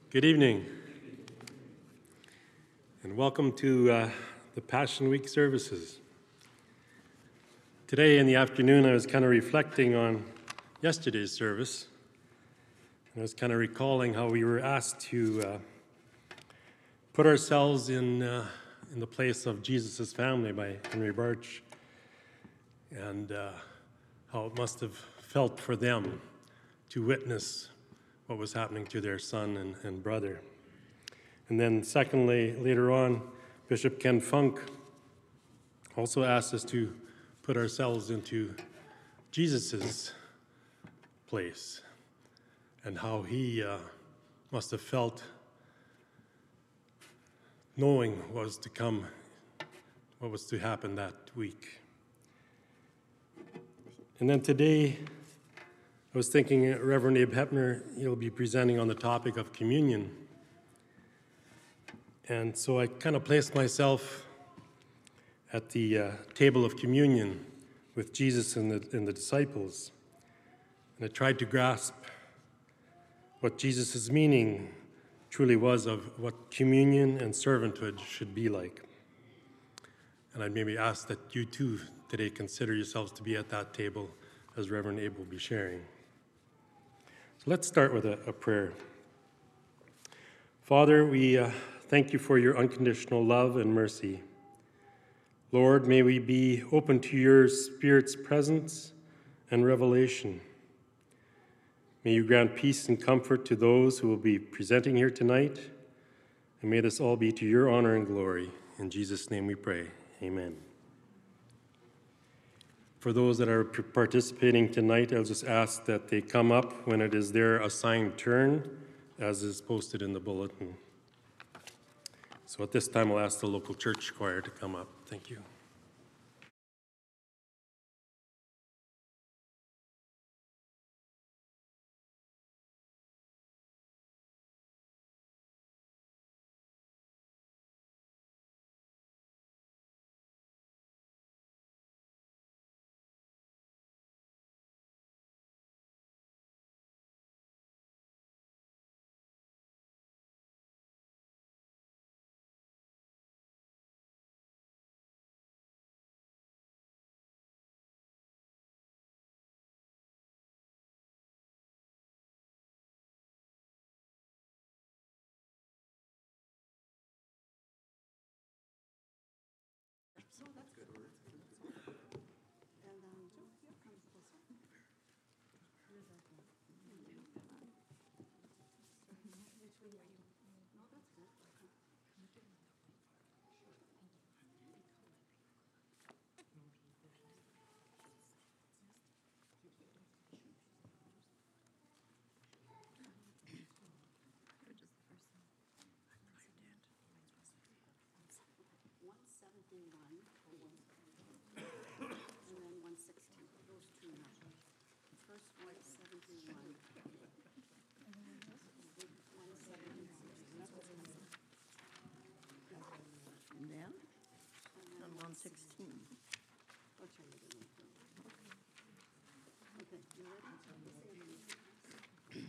Good evening, and welcome to the Passion Week services. Today in the afternoon, I was kind of reflecting on yesterday's service, and I was kind of recalling how we were asked to put ourselves in the place of Jesus' family by Henry Barch, and how it must have felt for them to witness what was happening to their son and brother. And then secondly, later on, Bishop Ken Funk also asked us to put ourselves into Jesus' place and how he must have felt knowing what was to come, what was to happen that week. And then today, I was thinking Reverend Abe Hepner, he'll be presenting on the topic of communion. And so I kind of placed myself at the table of communion with Jesus and the disciples. And I tried to grasp what Jesus' meaning truly was of what communion and servanthood should be like. And I'd maybe ask that you too today consider yourselves to be at that table as Reverend Abe will be sharing. So let's start with a prayer. Father, we thank you for your unconditional love and mercy. Lord, may we be open to your Spirit's presence and revelation. May you grant peace and comfort to those who will be presenting here tonight, and may this all be to your honor and glory. In Jesus' name we pray. Amen. For those that are participating tonight, I'll just ask that they come up when it is their assigned turn, as is posted in the bulletin. So at this time, I'll ask the local church choir to come up. Thank you. And then on 116. Okay, you ready?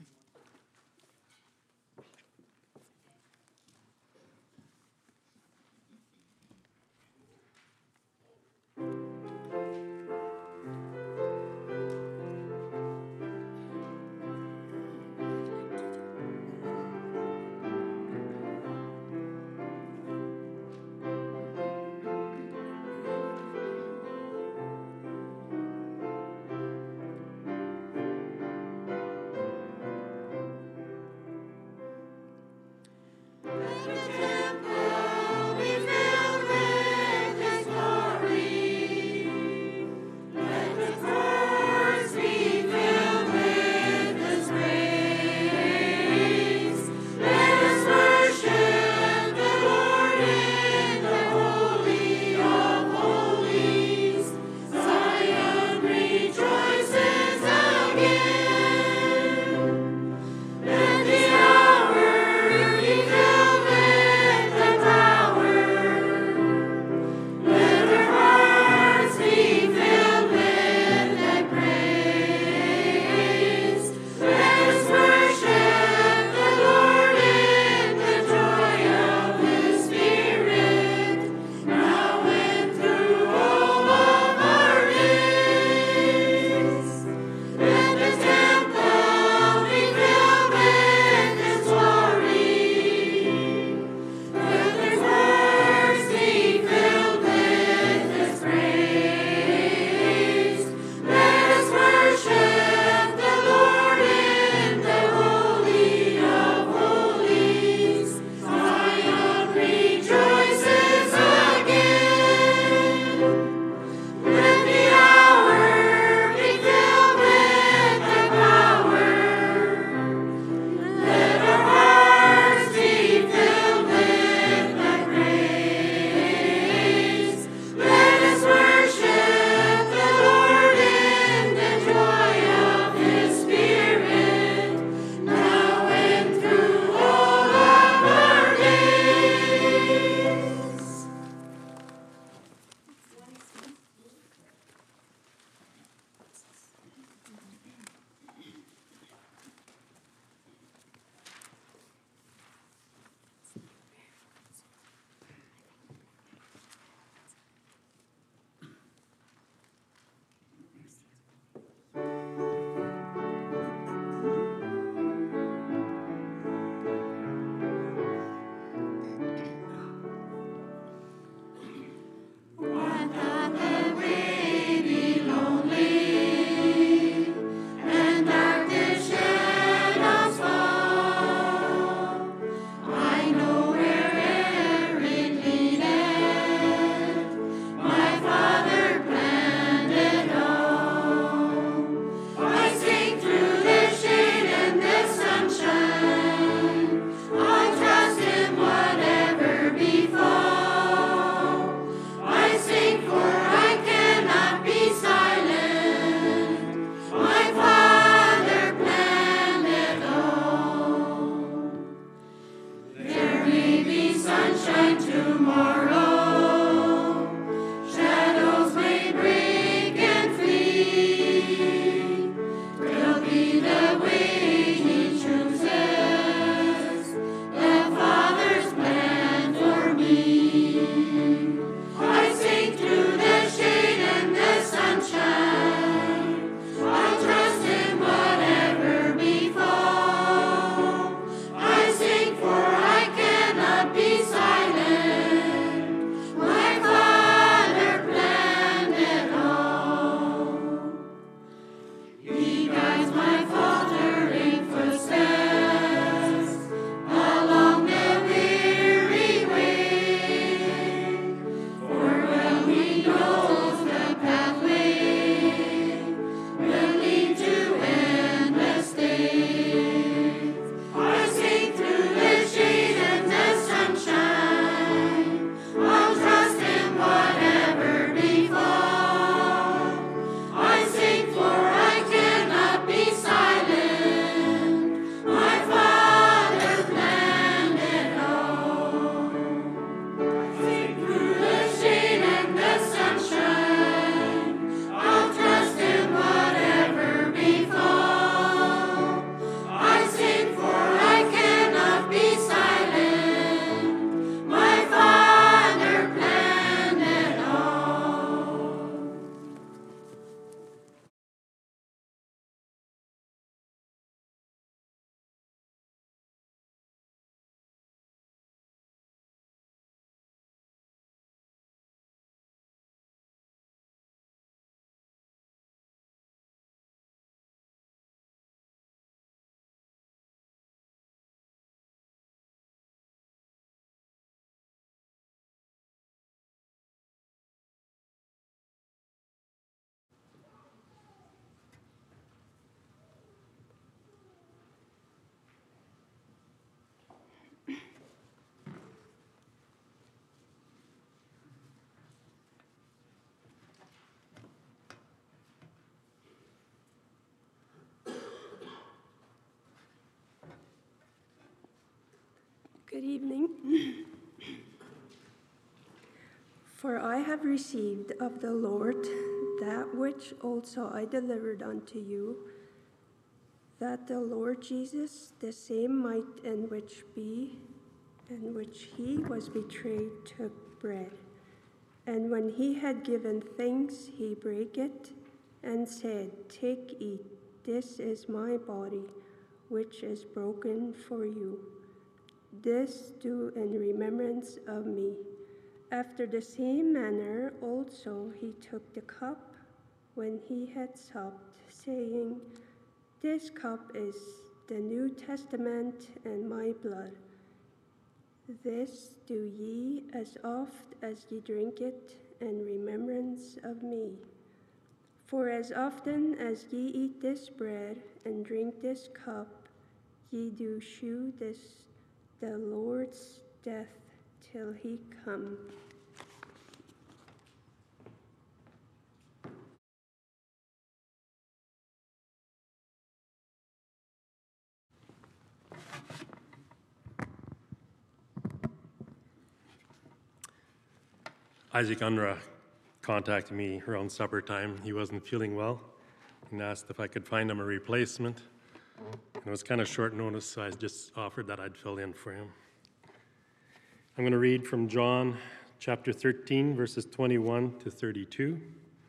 Good evening. For I have received of the Lord that which also I delivered unto you, that the Lord Jesus, the same night in which he was betrayed, took bread. And when he had given thanks, he brake it, and said, Take, eat, this is my body, which is broken for you. This do in remembrance of me. After the same manner also he took the cup when he had supped, saying, This cup is the New Testament in my blood. This do ye as oft as ye drink it in remembrance of me. For as often as ye eat this bread and drink this cup, ye do shew the Lord's death till he come. Isaac Unruh contacted me around supper time. He wasn't feeling well and asked if I could find him a replacement. And it was kind of short notice, so I just offered that I'd fill in for him. I'm going to read from John chapter 13, verses 21 to 32.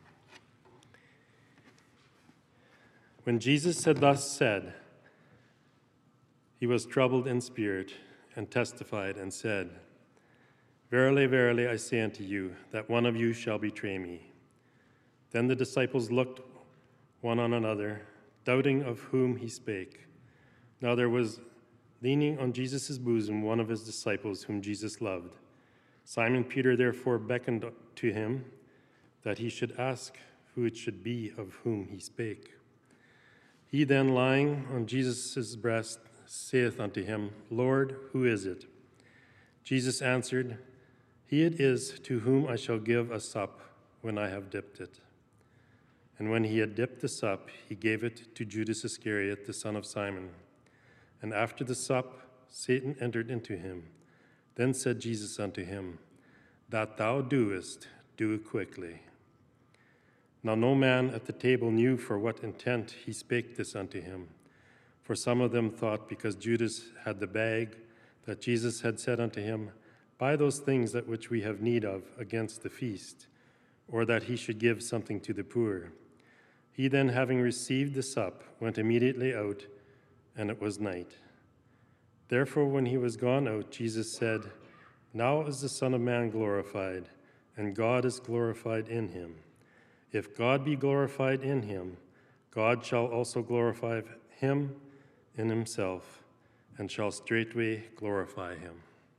When Jesus had thus said, he was troubled in spirit and testified and said, Verily, verily, I say unto you, that one of you shall betray me. Then the disciples looked one on another, doubting of whom he spake. Now there was leaning on Jesus' bosom one of his disciples whom Jesus loved. Simon Peter therefore beckoned to him that he should ask who it should be of whom he spake. He then, lying on Jesus' breast, saith unto him, Lord, who is it? Jesus answered, He it is to whom I shall give a sup when I have dipped it. And when he had dipped the sup, he gave it to Judas Iscariot, the son of Simon. And after the sup, Satan entered into him. Then said Jesus unto him, That thou doest, do quickly. Now no man at the table knew for what intent he spake this unto him. For some of them thought, because Judas had the bag, that Jesus had said unto him, Buy those things that which we have need of against the feast, or that he should give something to the poor. He then, having received the sup, went immediately out, and it was night. Therefore, when he was gone out, Jesus said, Now is the Son of Man glorified, and God is glorified in him. If God be glorified in him, God shall also glorify him in himself, and shall straightway glorify him.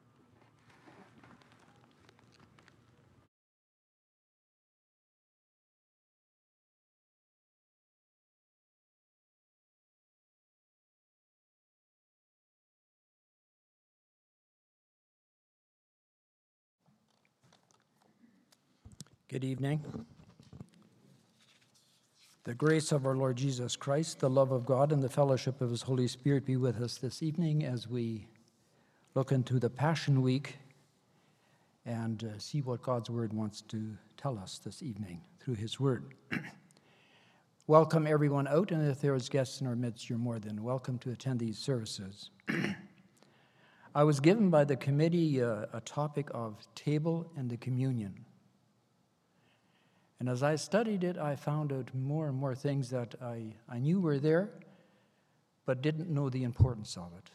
Good evening. The grace of our Lord Jesus Christ, the love of God, and the fellowship of his Holy Spirit be with us this evening as we look into the Passion Week and see what God's Word wants to tell us this evening through his Word. Welcome everyone out, and if there is guests in our midst, you're more than welcome to attend these services. I was given by the committee a topic of table and the communion. And as I studied it, I found out more and more things that I knew were there, but didn't know the importance of it.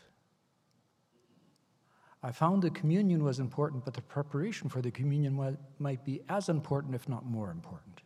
I found the communion was important, but the preparation for the communion might be as important, if not more important.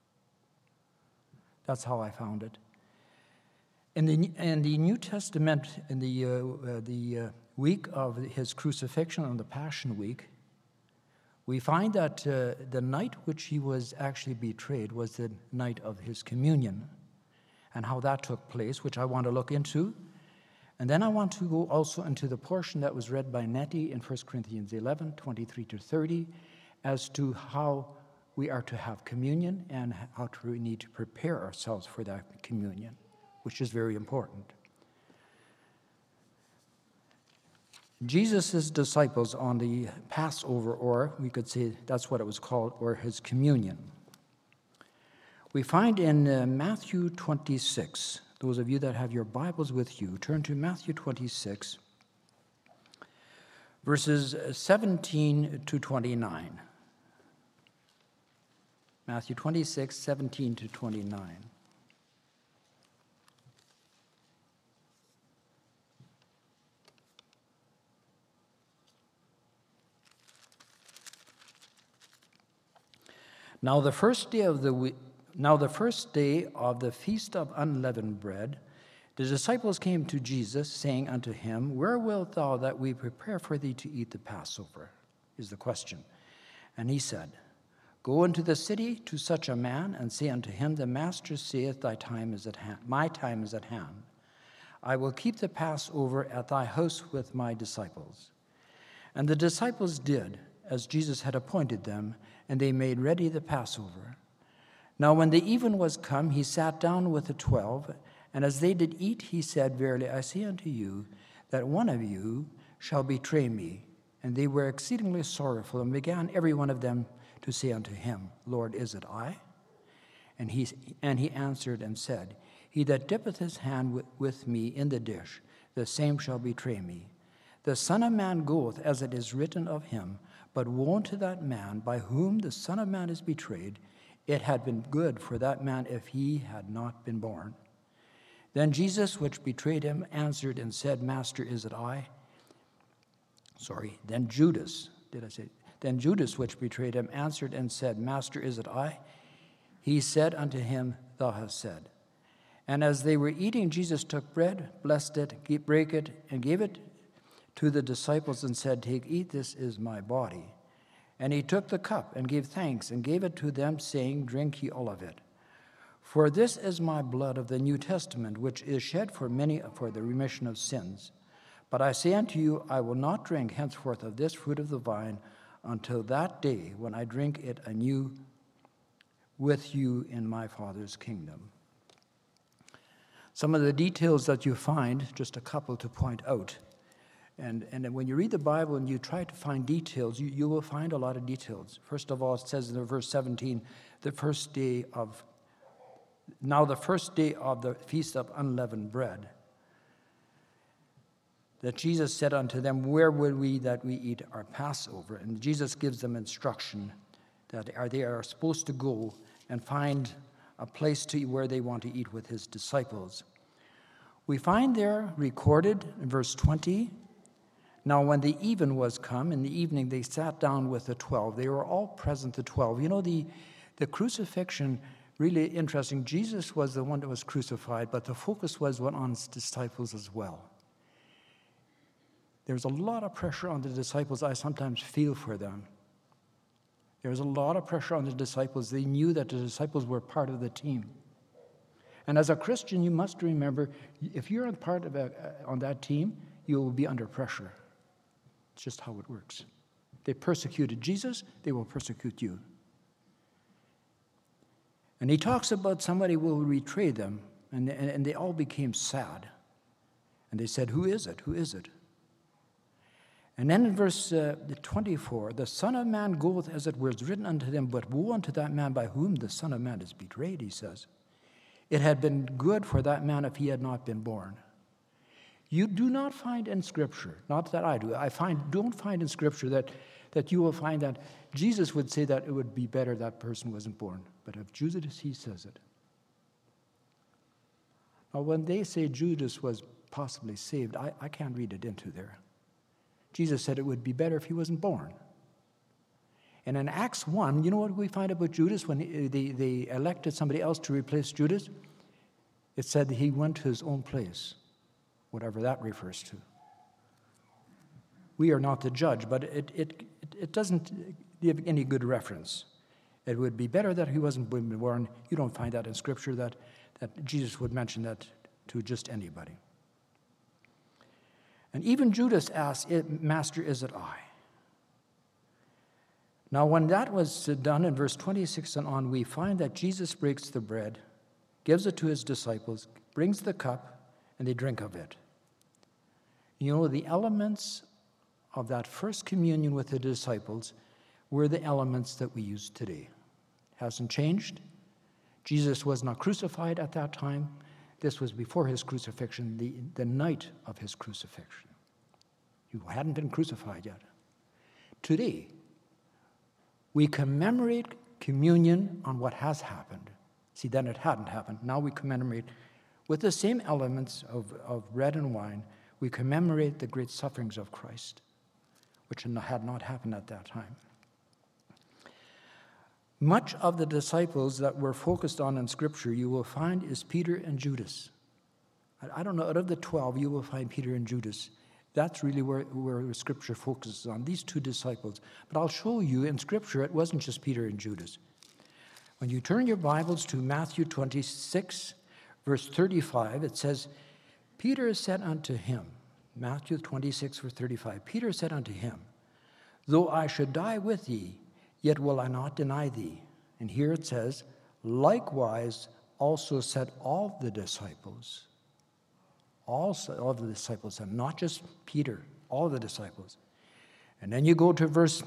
That's how I found it. In the New Testament, in the week of his crucifixion on the Passion Week, we find that the night which he was actually betrayed was the night of his communion, and how that took place, which I want to look into. And then I want to go also into the portion that was read by Nettie in 1 Corinthians 11, 23 to 30, as to how we are to have communion and how we need to prepare ourselves for that communion, which is very important. Jesus' disciples on the Passover, or we could say that's what it was called, or his communion. We find in Matthew 26, those of you that have your Bibles with you, turn to Matthew 26, verses 17 to 29. Matthew 26, 17 to 29. Now the first day of the feast of unleavened bread, the disciples came to Jesus, saying unto him, Where wilt thou that we prepare for thee to eat the Passover? Is the question. And he said, Go into the city to such a man, and say unto him, The Master saith, Thy time is at hand. My time is at hand. I will keep the Passover at thy house with my disciples. And the disciples did as Jesus had appointed them, and they made ready the Passover. Now when the even was come, he sat down with the 12, and as they did eat, he said, Verily I say unto you, that one of you shall betray me. And they were exceedingly sorrowful, and began every one of them to say unto him, Lord, is it I? And he answered and said, He that dippeth his hand with me in the dish, the same shall betray me. The Son of Man goeth as it is written of him, but woe unto that man by whom the Son of Man is betrayed. It had been good for that man if he had not been born. Then Jesus, which betrayed him, answered and said, Master, is it I? Then Judas, which betrayed him, answered and said, Master, is it I? He said unto him, Thou hast said. And as they were eating, Jesus took bread, blessed it, brake it, and gave it to the disciples and said, Take, eat, this is my body. And he took the cup and gave thanks and gave it to them, saying, Drink ye all of it. For this is my blood of the New Testament, which is shed for many for the remission of sins. But I say unto you, I will not drink henceforth of this fruit of the vine until that day when I drink it anew with you in my Father's kingdom. Some of the details that you find, just a couple to point out. And when you read the Bible and you try to find details, you will find a lot of details. First of all, it says in verse 17, the first day of the feast of unleavened bread, that Jesus said unto them, Where would we that we eat our Passover? And Jesus gives them instruction that they are supposed to go and find a place where they want to eat with his disciples. We find there recorded in verse 20, Now when the even was come, in the evening they sat down with the 12. They were all present, the 12. You know, the crucifixion, really interesting. Jesus was the one that was crucified, but the focus was on his disciples as well. There's a lot of pressure on the disciples. I sometimes feel for them. There's a lot of pressure on the disciples. They knew that the disciples were part of the team. And as a Christian, you must remember, if you're part of on that team, you will be under pressure. It's just how it works. They persecuted Jesus, they will persecute you. And he talks about somebody will betray them, and they all became sad. And they said, Who is it? Who is it? And then in verse 24, the Son of Man goeth as it was written unto them, but woe unto that man by whom the Son of Man is betrayed, he says. It had been good for that man if he had not been born. You do not find in Scripture, not that I do, don't find in Scripture that you will find that Jesus would say that it would be better that person wasn't born. But if Judas, he says it. Now, when they say Judas was possibly saved, I can't read it into there. Jesus said it would be better if he wasn't born. And in Acts 1, you know what we find about Judas when they elected somebody else to replace Judas? It said that he went to his own place, whatever that refers to. We are not the judge, but it doesn't give any good reference. It would be better that he wasn't born. You don't find that in Scripture that Jesus would mention that to just anybody. And even Judas asked, Master, is it I? Now, when that was done in verse 26 and on, we find that Jesus breaks the bread, gives it to his disciples, brings the cup, and they drink of it. You know, the elements of that first communion with the disciples were the elements that we use today. Hasn't changed. Jesus was not crucified at that time. This was before his crucifixion, the night of his crucifixion. He hadn't been crucified yet. Today, we commemorate communion on what has happened. See, then it hadn't happened. Now we commemorate with the same elements of bread and wine. We commemorate the great sufferings of Christ, which had not happened at that time. Much of the disciples that we're focused on in Scripture, you will find, is Peter and Judas. I don't know, out of the 12, you will find Peter and Judas. That's really where Scripture focuses on, these two disciples. But I'll show you in Scripture, it wasn't just Peter and Judas. When you turn your Bibles to Matthew 26, verse 35, it says, Peter said unto him, Matthew 26, verse 35, Peter said unto him, Though I should die with thee, yet will I not deny thee. And here it says, likewise also said all the disciples. Also, all the disciples, and not just Peter, all the disciples. And then you go to verse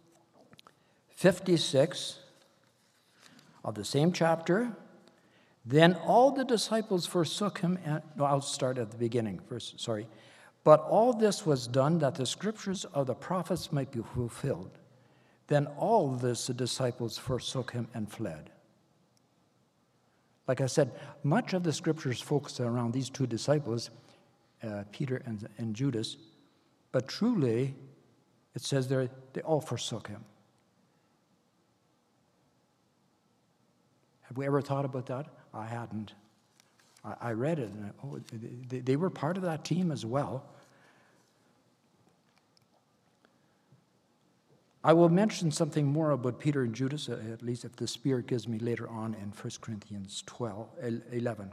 56 of the same chapter. Then all the disciples forsook him. I'll start at the beginning. But all this was done that the scriptures of the prophets might be fulfilled. Then all the disciples forsook him and fled. Like I said, much of the scriptures focus around these two disciples, Peter and Judas, but truly, it says there, they all forsook him. Have we ever thought about that? I hadn't. I read it, and they were part of that team as well. I will mention something more about Peter and Judas, at least if the Spirit gives me later on in 1 Corinthians 11.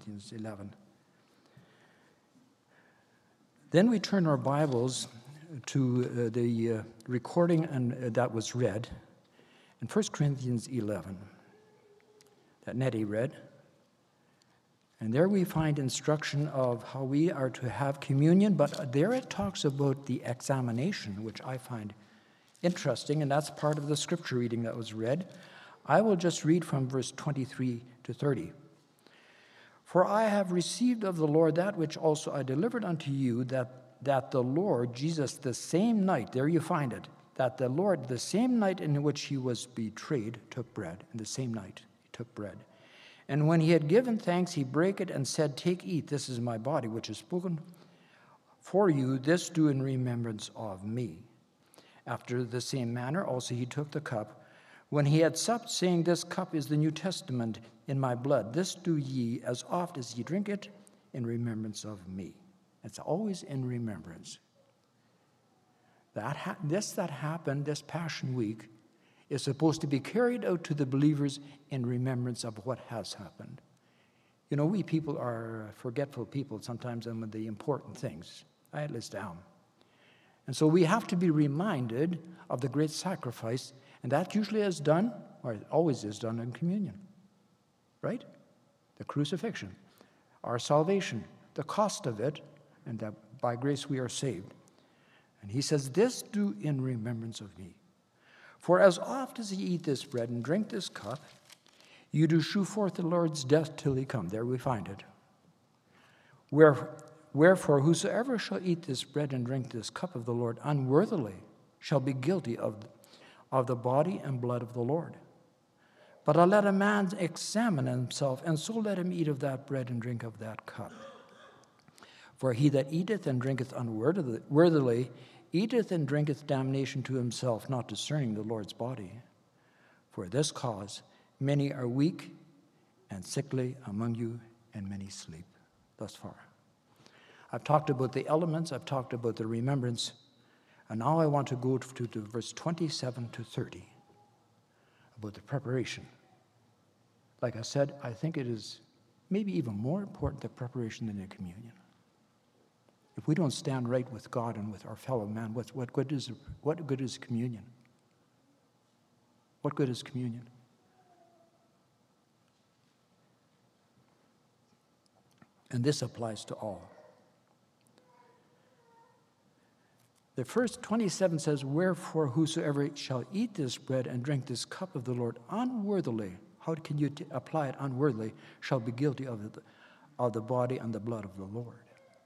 Then we turn our Bibles to the recording that was read in 1 Corinthians 11, that Nettie read. And there we find instruction of how we are to have communion, but there it talks about the examination, which I find interesting, and that's part of the scripture reading that was read. I will just read from verse 23 to 30. For I have received of the Lord that which also I delivered unto you, that the Lord Jesus the same night, there you find it, that the Lord the same night in which he was betrayed took bread. In the same night he took bread. And when he had given thanks, he brake it and said, Take, eat, this is my body, which is spoken for you. This do in remembrance of me. After the same manner also he took the cup, when he had supped, saying, This cup is the New Testament in my blood. This do ye, as oft as ye drink it, in remembrance of me. It's always in remembrance. That happened this Passion Week is supposed to be carried out to the believers in remembrance of what has happened. You know, we people are forgetful people sometimes on the important things. I at least am. And so we have to be reminded of the great sacrifice, and that usually is done, or it always is done in communion, right? The crucifixion, our salvation, the cost of it, and that by grace we are saved. And he says, This do in remembrance of me. For as oft as ye eat this bread and drink this cup, you do shew forth the Lord's death till he come. There we find it. Wherefore, whosoever shall eat this bread and drink this cup of the Lord unworthily shall be guilty of the body and blood of the Lord. But let a man examine himself, and so let him eat of that bread and drink of that cup. For he that eateth and drinketh unworthily eateth and drinketh damnation to himself, not discerning the Lord's body. For this cause many are weak and sickly among you, and many sleep. Thus far. I've talked about the elements, I've talked about the remembrance, and now I want to go to verse 27 to 30, about the preparation. Like I said, I think it is maybe even more important, the preparation, than the communion. If we don't stand right with God and with our fellow man, what good is communion? What good is communion? And this applies to all. The first 27 says, wherefore whosoever shall eat this bread and drink this cup of the Lord unworthily, how can you apply it unworthily, shall be guilty of the body and the blood of the Lord.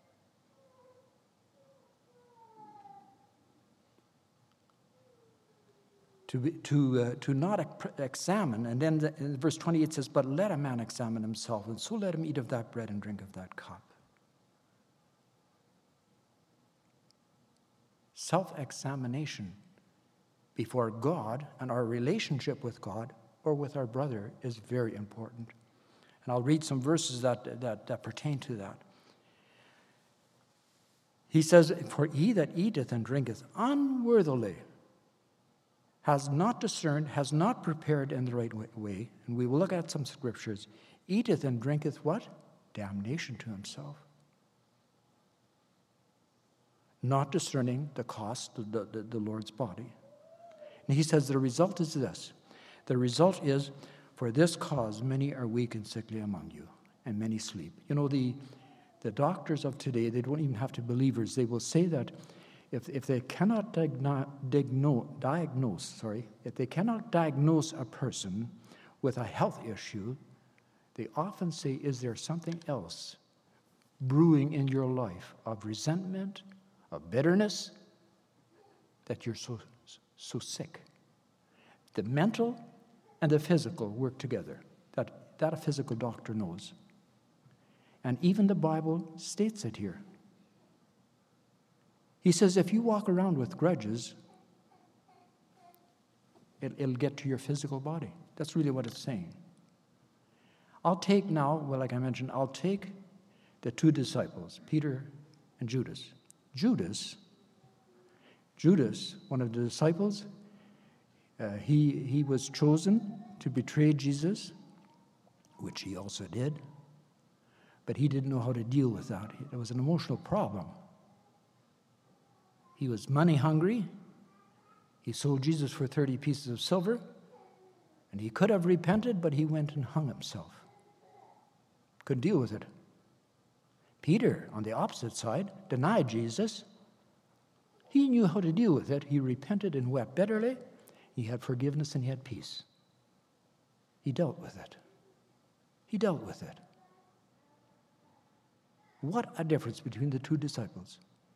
To not examine, and then in verse 28 says, but let a man examine himself, and so let him eat of that bread and drink of that cup. Self-examination before God and our relationship with God or with our brother is very important. And I'll read some verses that pertain to that. He says, for he that eateth and drinketh unworthily has not discerned, has not prepared in the right way, and we will look at some scriptures, eateth and drinketh what? Damnation to himself. Not discerning the cost of the Lord's body. And he says the result is this. The result is, for this cause many are weak and sickly among you, and many sleep. You know, the doctors of today, they don't even have to be believers. They will say that if they cannot diagnose a person with a health issue, they often say, is there something else brewing in your life of resentment, of bitterness, that you're so sick? The mental and the physical work together. That a physical doctor knows. And even the Bible states it here. He says if you walk around with grudges, it'll get to your physical body. That's really what it's saying. I'll take the two disciples, Peter and Judas. Judas, one of the disciples, he was chosen to betray Jesus, which he also did, but he didn't know how to deal with that. It was an emotional problem. He was money hungry. He sold Jesus for 30 pieces of silver, and he could have repented, but he went and hung himself. Couldn't deal with it. Peter, on the opposite side, denied Jesus. He knew how to deal with it. He repented and wept bitterly. He had forgiveness and he had peace. He dealt with it. What a difference between the two disciples.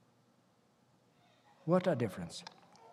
What a difference.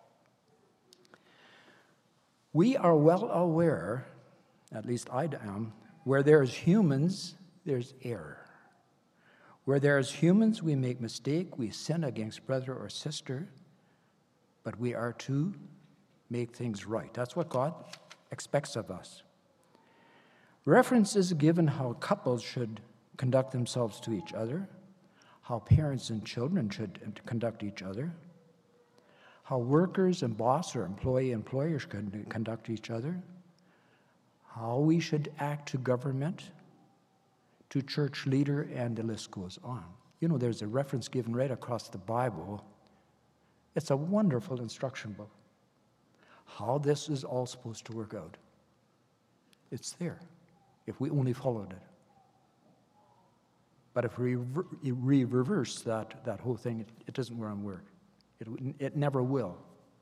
We are well aware, at least I am, where there's humans, there's error. Where there's humans, we make mistake, we sin against brother or sister, but we are to make things right. That's what God expects of us. Reference is given how couples should conduct themselves to each other, how parents and children should conduct each other, how workers and boss or employers should conduct each other, how we should act to government, to church leader, and the list goes on. You know, there's a reference given right across the Bible. It's a wonderful instruction book. How this is all supposed to work out. It's there, if we only followed it. But if we reverse that whole thing, it doesn't work. It never will.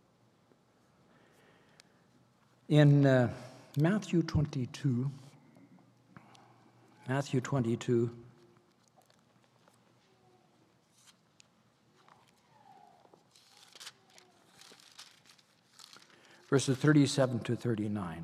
In Matthew 22, verses 37 to 39.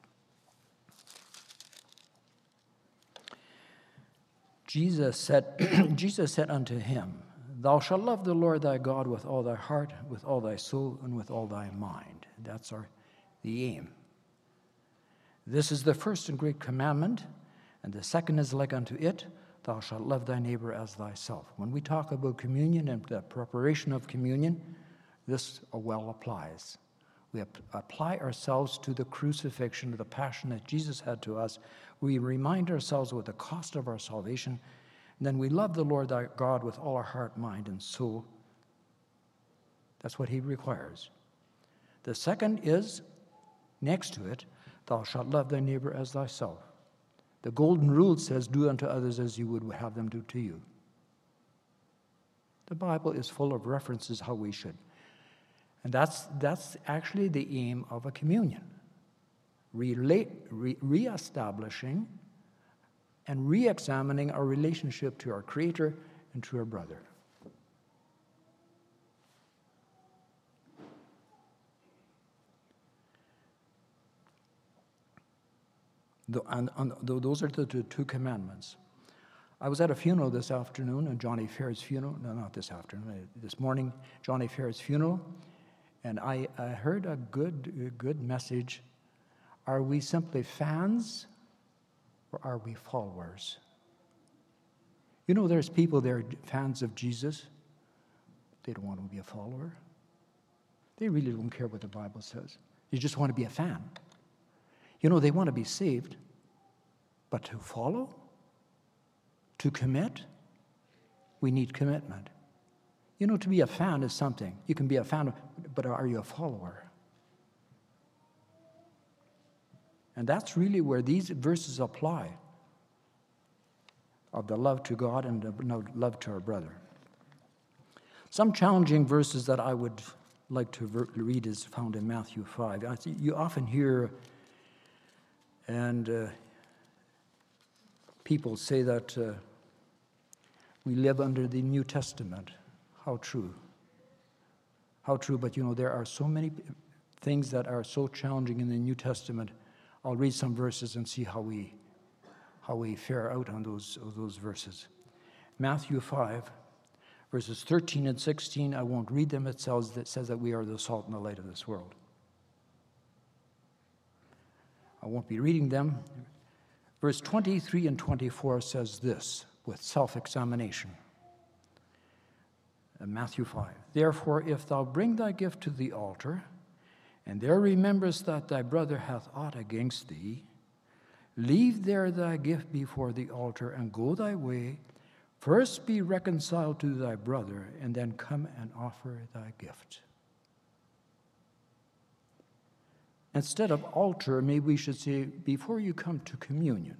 Jesus said unto him, Thou shalt love the Lord thy God with all thy heart, with all thy soul, and with all thy mind. That's the aim. This is the first and great commandment, and the second is like unto it, Thou shalt love thy neighbor as thyself. When we talk about communion and the preparation of communion, this well applies. We apply ourselves to the crucifixion, to the passion that Jesus had to us. We remind ourselves with the cost of our salvation. And then we love the Lord thy God with all our heart, mind, and soul. That's what he requires. The second is, next to it, thou shalt love thy neighbor as thyself. The golden rule says, do unto others as you would have them do to you. The Bible is full of references how we should And that's actually the aim of a communion. Reestablishing and re-examining our relationship to our Creator and to our brother. Those are the two commandments. I was at a funeral this afternoon, Johnny Fair's funeral. No, not this afternoon. This morning, Johnny Fair's funeral, and I heard a good message. Are we simply fans, or are we followers? You know, there's people there, fans of Jesus. They don't want to be a follower. They really don't care what the Bible says. They just want to be a fan. You know, they want to be saved, but to follow, to commit, we need commitment. You know, to be a fan is something. You can be a fan, but are you a follower? And that's really where these verses apply, of the love to God and the love to our brother. Some challenging verses that I would like to read is found in Matthew 5. You often hear and people say that we live under the New Testament. How true. How true, but you know, there are so many things that are so challenging in the New Testament. I'll read some verses and see how we fare out on those verses. Matthew 5, verses 13 and 16, I won't read them. It says that we are the salt and the light of this world. I won't be reading them. Verse 23 and 24 says this, with self-examination. Matthew 5. Therefore, if thou bring thy gift to the altar, and there rememberest that thy brother hath aught against thee, leave there thy gift before the altar, and go thy way. First be reconciled to thy brother, and then come and offer thy gift. Instead of altar, maybe we should say, before you come to communion,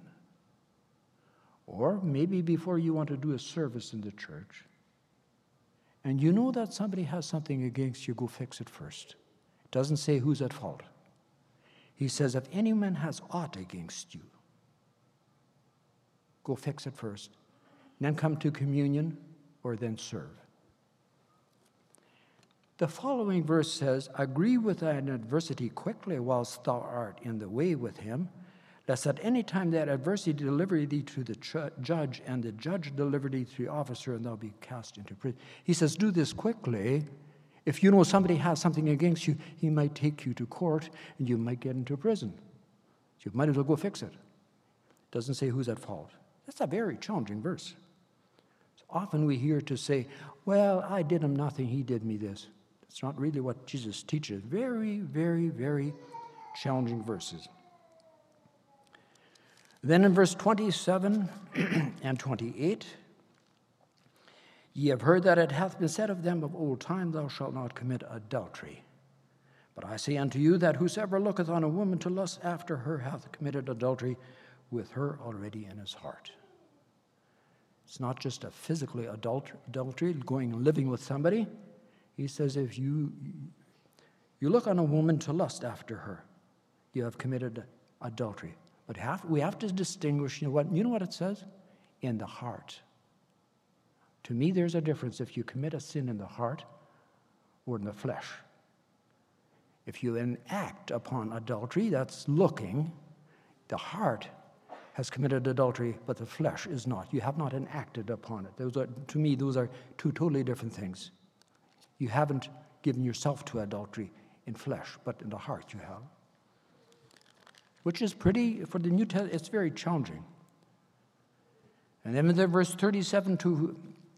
or maybe before you want to do a service in the church, and you know that somebody has something against you, go fix it first. It doesn't say who's at fault. He says, if any man has aught against you, go fix it first, and then come to communion, or then serve. The following verse says, agree with thine adversity quickly whilst thou art in the way with him, lest at any time that adversity deliver thee to the judge, and the judge deliver thee to the officer, and thou be cast into prison. He says, do this quickly. If you know somebody has something against you, he might take you to court, and you might get into prison. So you might as well go fix it. It doesn't say who's at fault. That's a very challenging verse. So often we hear to say, well, I did him nothing, he did me this. It's not really what Jesus teaches. Very, very, very challenging verses. Then in verse 27 and 28, ye have heard that it hath been said of them of old time, thou shalt not commit adultery. But I say unto you that whosoever looketh on a woman to lust after her hath committed adultery with her already in his heart. It's not just a physically adultery, going and living with somebody. He says if you look on a woman to lust after her, you have committed adultery. But we have to distinguish, you know what it says? In the heart. To me, there's a difference if you commit a sin in the heart or in the flesh. If you enact upon adultery, that's looking. The heart has committed adultery, but the flesh is not. You have not enacted upon it. To me, those are two totally different things. You haven't given yourself to adultery in flesh, but in the heart you have. Which is pretty, for the New Testament, it's very challenging. And then in the verse 37 to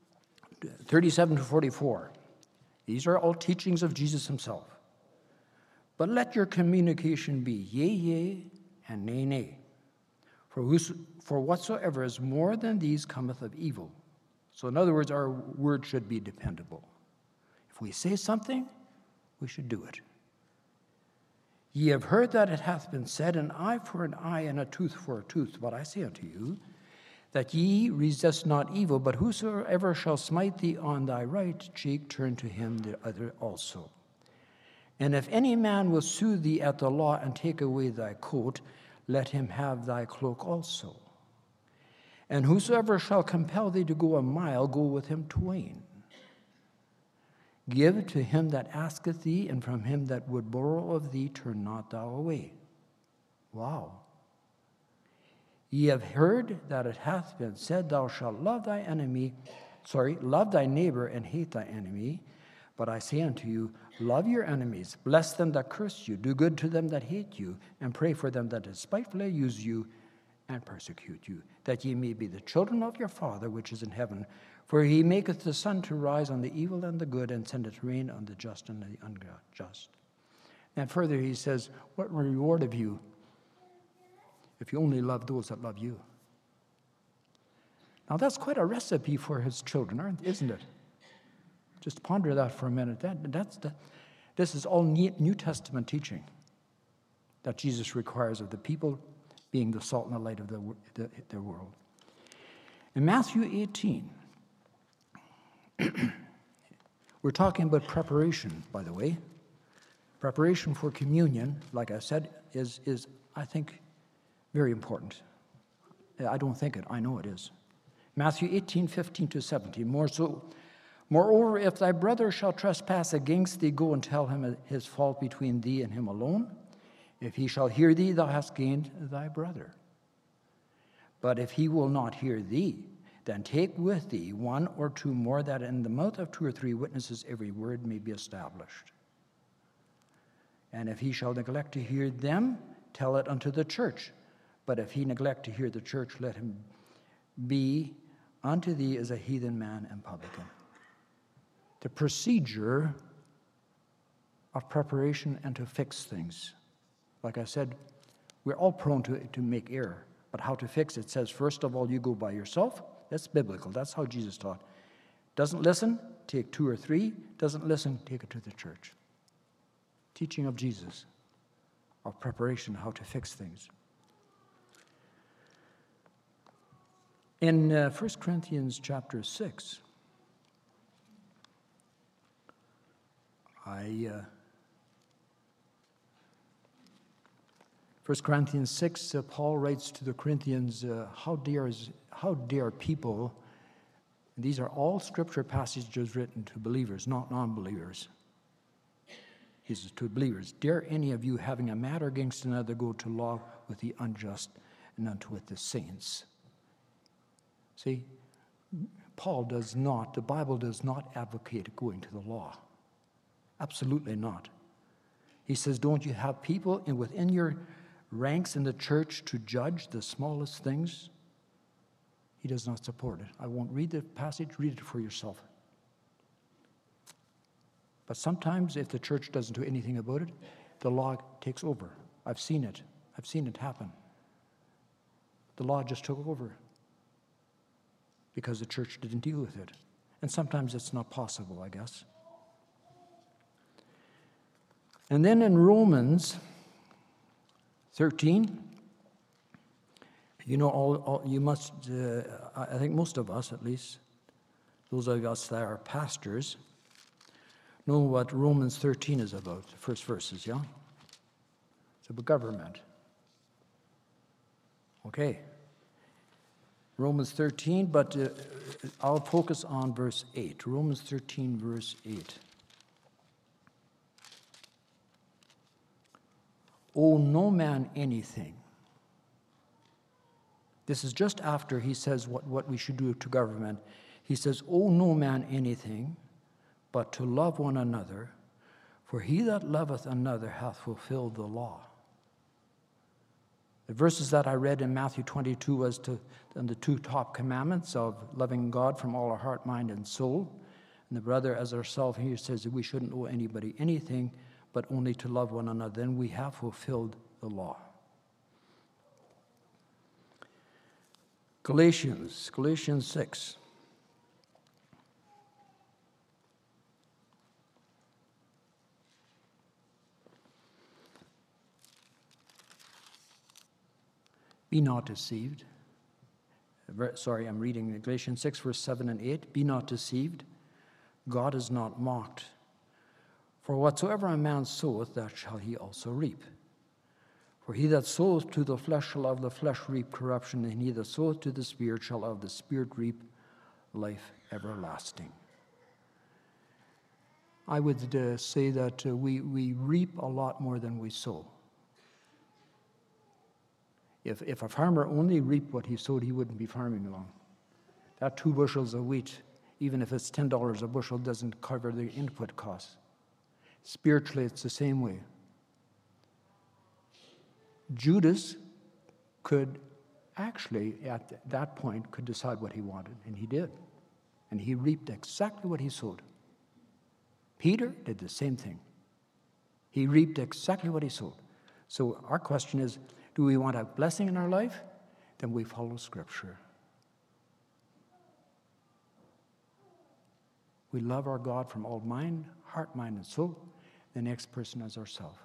44, these are all teachings of Jesus himself. But let your communication be yea, yea, and nay, nay. For whatsoever is more than these cometh of evil. So in other words, our word should be dependable. If we say something, we should do it. Ye have heard that it hath been said, an eye for an eye and a tooth for a tooth. But I say unto you, that ye resist not evil, but whosoever shall smite thee on thy right cheek, turn to him the other also. And if any man will sue thee at the law and take away thy coat, let him have thy cloak also. And whosoever shall compel thee to go a mile, go with him twain. Give to him that asketh thee, and from him that would borrow of thee turn not thou away. Wow. Ye have heard that it hath been said, thou shalt love thy neighbor and hate thy enemy. But I say unto you, love your enemies, bless them that curse you, do good to them that hate you, and pray for them that despitefully use you and persecute you, that ye may be the children of your Father which is in heaven. For he maketh the sun to rise on the evil and the good, and sendeth rain on the just and the unjust. And further he says, what reward have you if you only love those that love you? Now that's quite a recipe for his children, isn't it? Just ponder that for a minute. This is all New Testament teaching that Jesus requires of the people, being the salt and the light of their world. In Matthew 18, we're talking about preparation, by the way. Preparation for communion, like I said, is I think, very important. I don't think it, I know it is. Matthew 18, 15 to 17, Moreover, if thy brother shall trespass against thee, go and tell him his fault between thee and him alone. If he shall hear thee, thou hast gained thy brother. But if he will not hear thee, then take with thee one or two more, that in the mouth of 2 or 3 witnesses every word may be established. And if he shall neglect to hear them, tell it unto the church. But if he neglect to hear the church, let him be unto thee as a heathen man and publican. The procedure of preparation and to fix things. Like I said, we're all prone to make error. But how to fix it says, first of all, you go by yourself. That's biblical. That's how Jesus taught. Doesn't listen, take 2 or 3. Doesn't listen, take it to the church. Teaching of Jesus, of preparation, how to fix things. In 1 Corinthians chapter 6, 1 Corinthians 6, Paul writes to the Corinthians, how dare people, these are all scripture passages written to believers, not non-believers. He says to believers, dare any of you having a matter against another go to law with the unjust and unto with the saints. See, the Bible does not advocate going to the law. Absolutely not. He says, don't you have people within your ranks in the church to judge the smallest things? He does not support it. I won't read the passage, read it for yourself. But sometimes if the church doesn't do anything about it, the law takes over. I've seen it. I've seen it happen. The law just took over because the church didn't deal with it. And sometimes it's not possible, I guess. And then in Romans 13, you know, you must, I think most of us at least, those of us that are pastors, know what Romans 13 is about, the first verses, yeah? It's about government. Okay. Romans 13, but I'll focus on verse 8. Romans 13, verse 8. Owe no man anything. This is just after he says what we should do to government. He says, owe no man anything, but to love one another, for he that loveth another hath fulfilled the law. The verses that I read in Matthew 22 was on the 2 top commandments of loving God from all our heart, mind, and soul. And the brother as ourselves here says that we shouldn't owe anybody anything, but only to love one another. Then we have fulfilled the law. Galatians 6. Be not deceived. Sorry, I'm reading Galatians 6, verse 7 and 8. Be not deceived. God is not mocked. For whatsoever a man soweth, that shall he also reap. For he that soweth to the flesh shall of the flesh reap corruption, and he that soweth to the Spirit shall of the Spirit reap life everlasting. I would say that we reap a lot more than we sow. If a farmer only reaped what he sowed, he wouldn't be farming long. That 2 bushels of wheat, even if it's $10 a bushel, doesn't cover the input costs. Spiritually, it's the same way. Judas could actually, at that point, could decide what he wanted, and he did. And he reaped exactly what he sowed. Peter did the same thing. He reaped exactly what he sowed. So our question is, do we want a blessing in our life? Then we follow Scripture. We love our God from all mind, heart, mind, and soul. The next person is ourselves.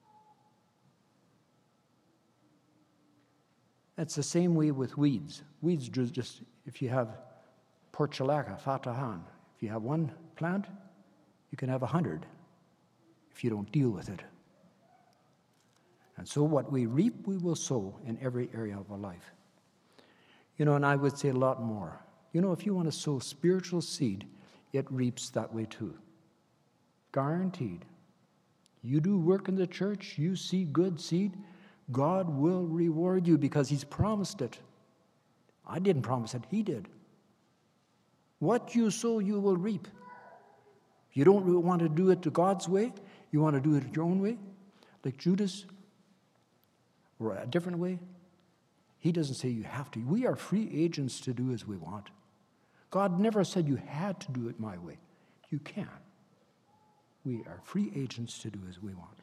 It's the same way with weeds. Weeds just, if you have portulaca, fatahan, if you have one plant, you can have 100 if you don't deal with it. And so what we reap, we will sow in every area of our life. And I would say a lot more. If you want to sow spiritual seed, it reaps that way too. Guaranteed. You do work in the church, you see good seed, God will reward you because He's promised it. I didn't promise it, He did. What you sow, you will reap. If you don't want to do it to God's way, you want to do it your own way, like Judas, or a different way, He doesn't say you have to. We are free agents to do as we want. God never said you had to do it my way. You can. We are free agents to do as we want.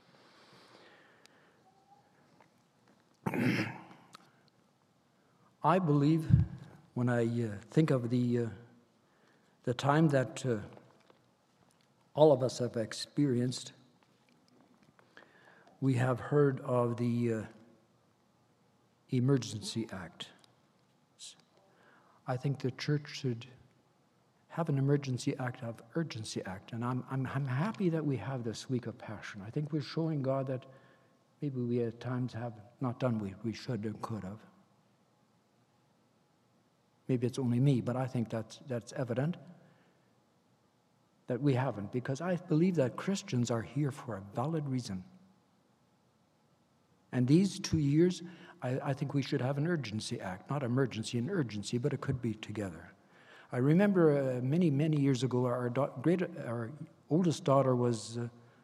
I believe when I think of the time that all of us have experienced, we have heard of the Emergency Act. I think the church should have an Emergency Act of Urgency Act, and I'm happy that we have this week of Passion. I think we're showing God that maybe we at times have not done what we should and could have. Maybe it's only me, but I think that's evident that we haven't, because I believe that Christians are here for a valid reason. And these 2 years, I think we should have an Urgency Act, not emergency and urgency, but it could be together. I remember many, many years ago, our oldest daughter was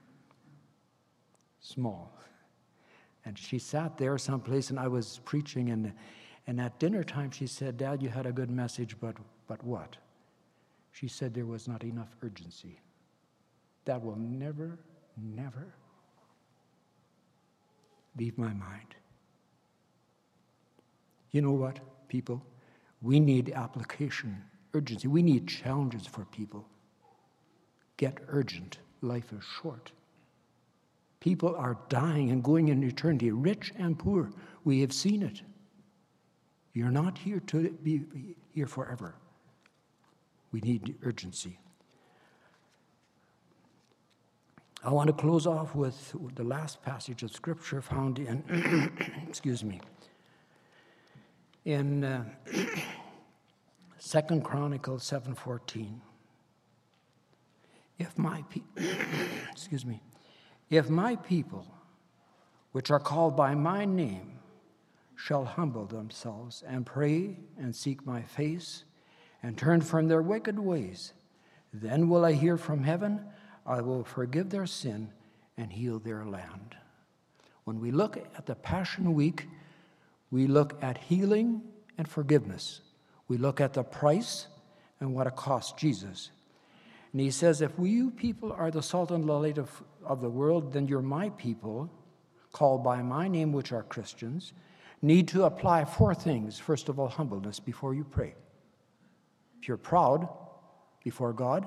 small. And she sat there someplace, and I was preaching, and at dinner time she said, "Dad, you had a good message, but what?" She said there was not enough urgency. That will never, never leave my mind. You know what, people? We need application, urgency. We need challenges for people. Get urgent. Life is short. People are dying and going in eternity, rich and poor. We have seen it. You're not here to be here forever. We need urgency. I want to close off with the last passage of Scripture found in, in 2 Chronicles 7:14. If my people, which are called by my name, shall humble themselves and pray and seek my face and turn from their wicked ways, then will I hear from heaven, I will forgive their sin and heal their land. When we look at the Passion Week, we look at healing and forgiveness. We look at the price and what it cost Jesus. And he says, if you people are the salt and the light of the world, then you're my people, called by my name, which are Christians, need to apply 4 things. First of all, humbleness before you pray. If you're proud before God,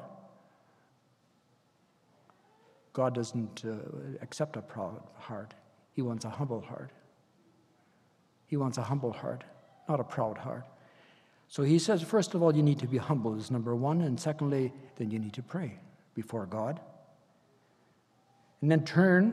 God doesn't accept a proud heart. He wants a humble heart. He wants a humble heart, not a proud heart. So he says, first of all, you need to be humble is number 1, and secondly, then you need to pray before God. And then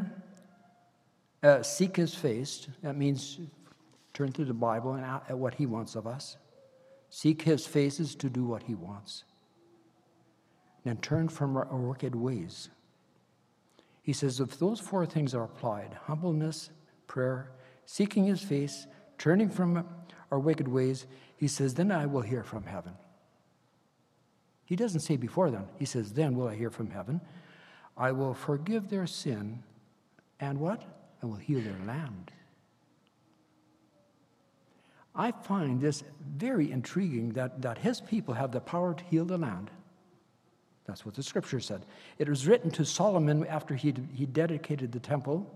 seek his face. That means turn to the Bible and at what he wants of us. Seek his faces to do what he wants. And then turn from our wicked ways. He says if those four things are applied, humbleness, prayer, seeking his face, turning from our wicked ways, he says, then I will hear from heaven. He doesn't say before then. He says, then will I hear from heaven. I will forgive their sin, and what? I will heal their land. I find this very intriguing that his people have the power to heal the land. That's what the scripture said. It was written to Solomon after he dedicated the temple.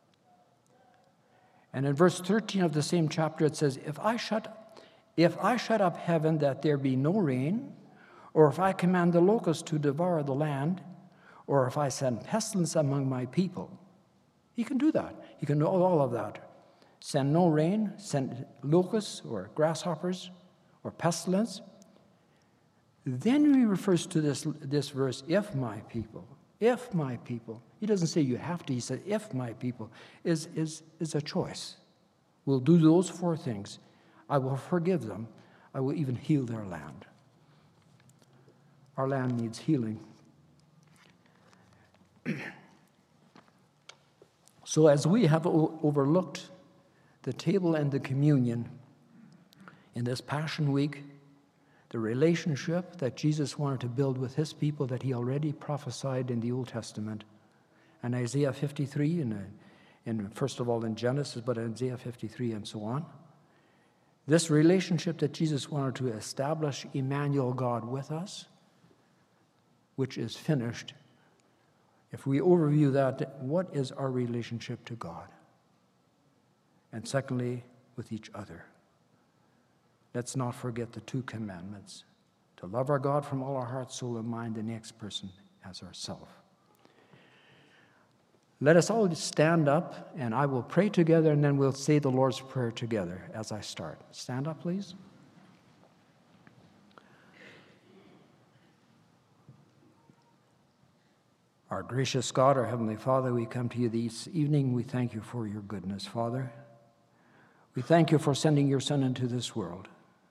And in verse 13 of the same chapter, it says, if I shut up heaven that there be no rain, or if I command the locusts to devour the land, or if I send pestilence among my people. He can do that. He can do all of that. Send no rain, send locusts or grasshoppers or pestilence. Then he refers to this verse, if my people. He doesn't say you have to. He said, if my people is a choice. We'll do those four things. I will forgive them. I will even heal their land. Our land needs healing. So as we have overlooked the table and the communion in this Passion Week, the relationship that Jesus wanted to build with his people that he already prophesied in the Old Testament, and Isaiah 53, and first of all in Genesis, but in Isaiah 53 and so on. This relationship that Jesus wanted to establish, Emmanuel, God with us, which is finished. If we overview that, what is our relationship to God? And secondly, with each other. Let's not forget the two commandments, to love our God from all our heart, soul, and mind, the next person as ourselves. Let us all stand up, and I will pray together, and then we'll say the Lord's Prayer together as I start. Stand up, please. Our gracious God, our Heavenly Father, we come to you this evening. We thank you for your goodness, Father. We thank you for sending your Son into this world.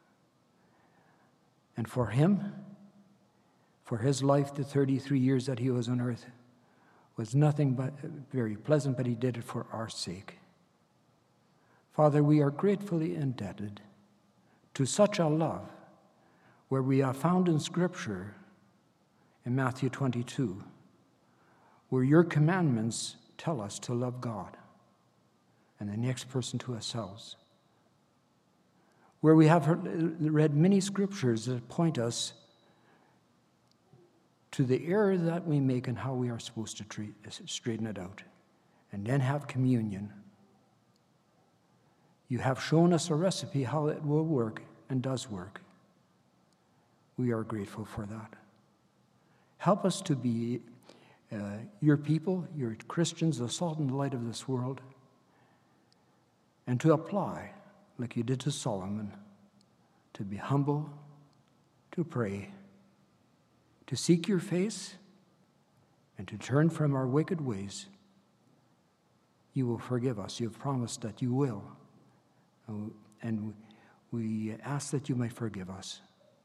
And for him, for his life, the 33 years that he was on earth, was nothing but very pleasant, but he did it for our sake. Father, we are gratefully indebted to such a love where we are found in Scripture in Matthew 22, where your commandments tell us to love God and the next person to ourselves. Where we have read many scriptures that point us to the error that we make and how we are supposed to straighten it out, and then have communion. You have shown us a recipe how it will work and does work. We are grateful for that. Help us to be your people, your Christians, the salt and the light of this world, and to apply, like you did to Solomon, to be humble, to pray, to seek your face, and to turn from our wicked ways. You will forgive us. You have promised that you will. And we ask that you might forgive us.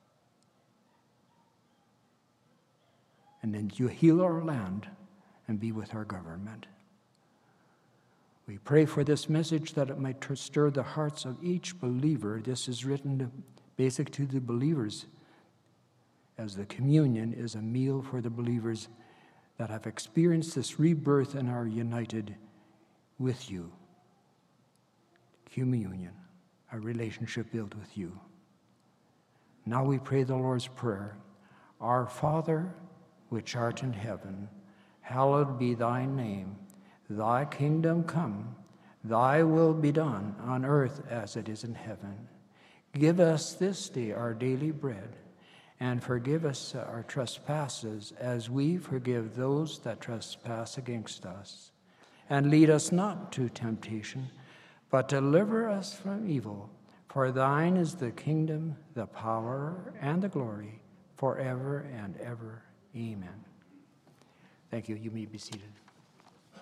And then you heal our land and be with our government. We pray for this message that it might stir the hearts of each believer. This is written basic to the believers, as the communion is a meal for the believers that have experienced this rebirth and are united with you. Communion, a relationship built with you. Now we pray the Lord's Prayer. Our Father, which art in heaven, hallowed be thy name. Thy kingdom come, thy will be done on earth as it is in heaven. Give us this day our daily bread, and forgive us our trespasses as we forgive those that trespass against us. And lead us not to temptation, but deliver us from evil. For thine is the kingdom, the power, and the glory, forever and ever. Amen. Thank you. You may be seated.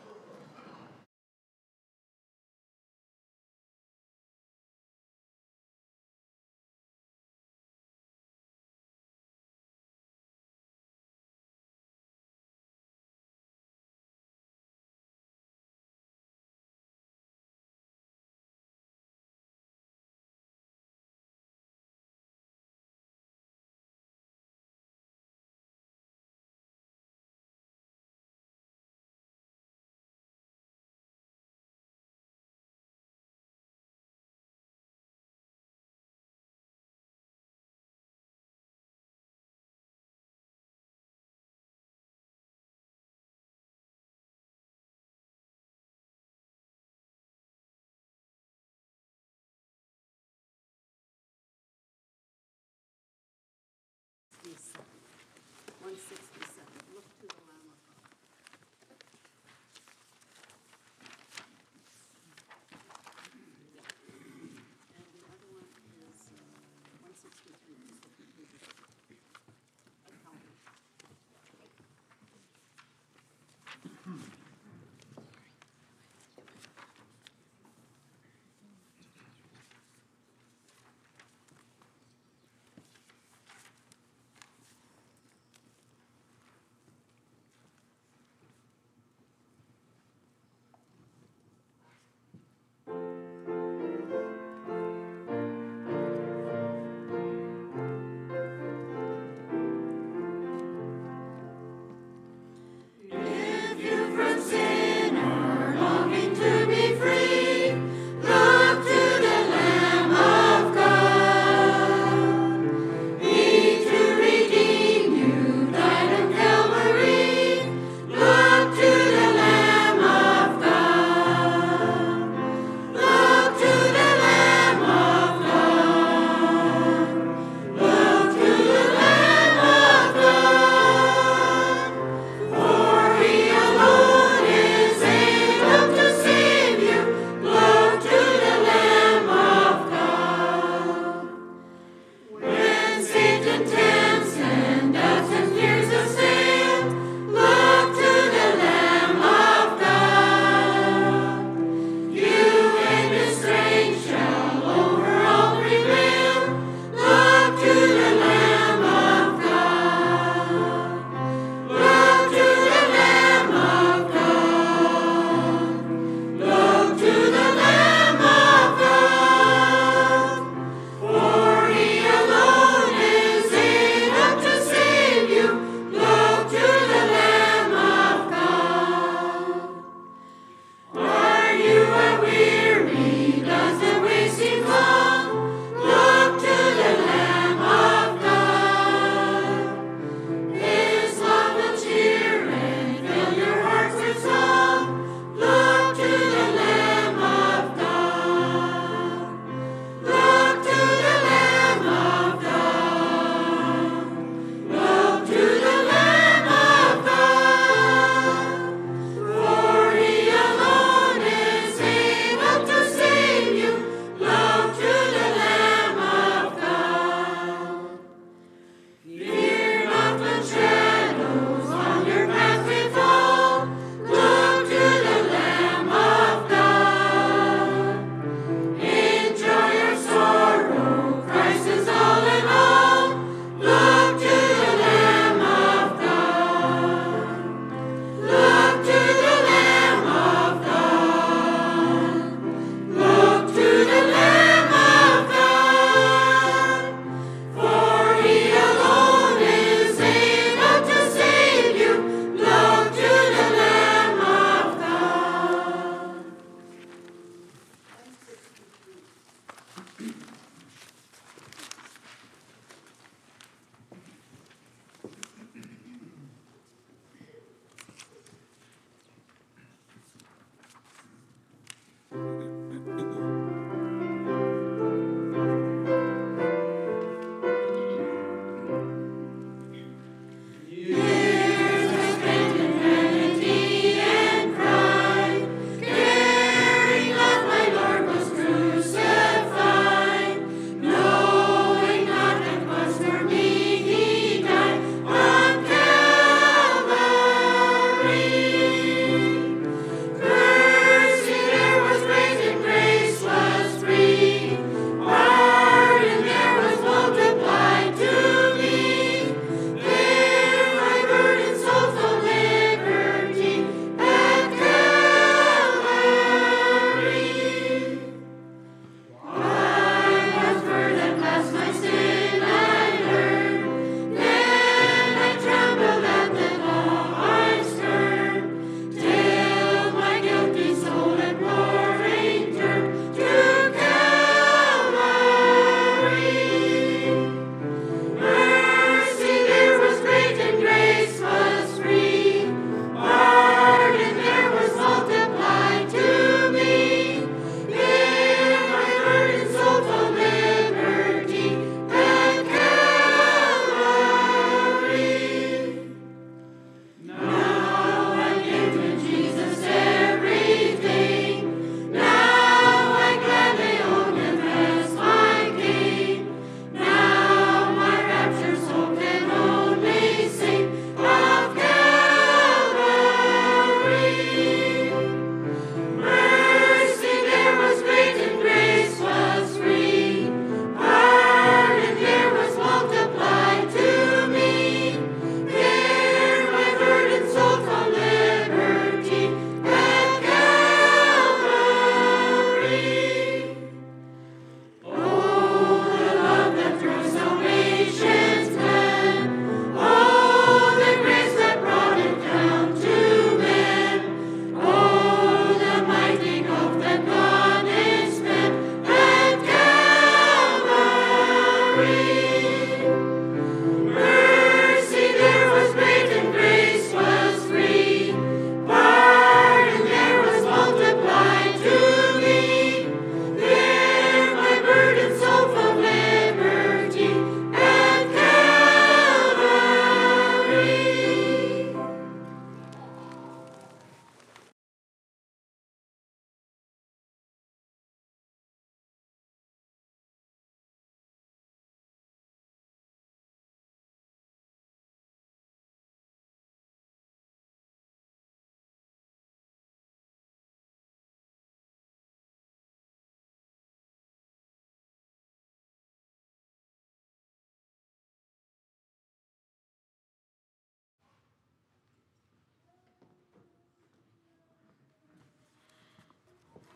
If you've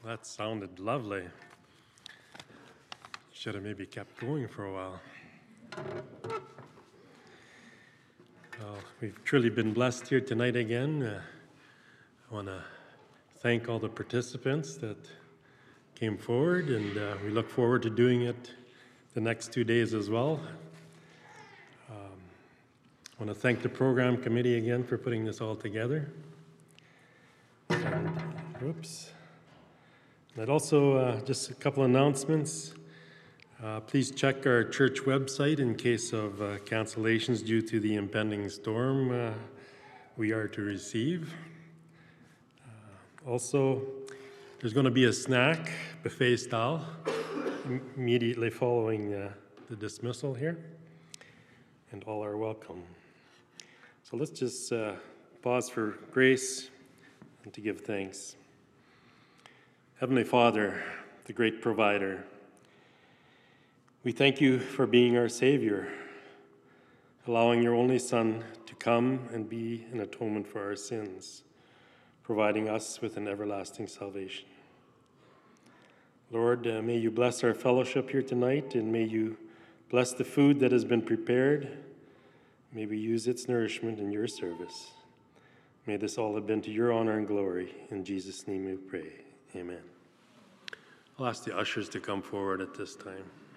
That sounded lovely. Should have maybe kept going for a while. Well, we've truly been blessed here tonight again. I want to thank all the participants that came forward, and we look forward to doing it the next 2 days as well. I want to thank the program committee again for putting this all together. And, whoops. And also, just a couple announcements. Please check our church website in case of cancellations due to the impending storm we are to receive. Also, there's going to be a snack, buffet style, immediately following the dismissal here, and all are welcome. So let's just pause for grace and to give thanks. Heavenly Father, the great provider, we thank you for being our Savior, allowing your only Son to come and be an atonement for our sins, providing us with an everlasting salvation. Lord, may you bless our fellowship here tonight, and may you bless the food that has been prepared. May we use its nourishment in your service. May this all have been to your honor and glory. In Jesus' name we pray. Amen. I'll ask the ushers to come forward at this time.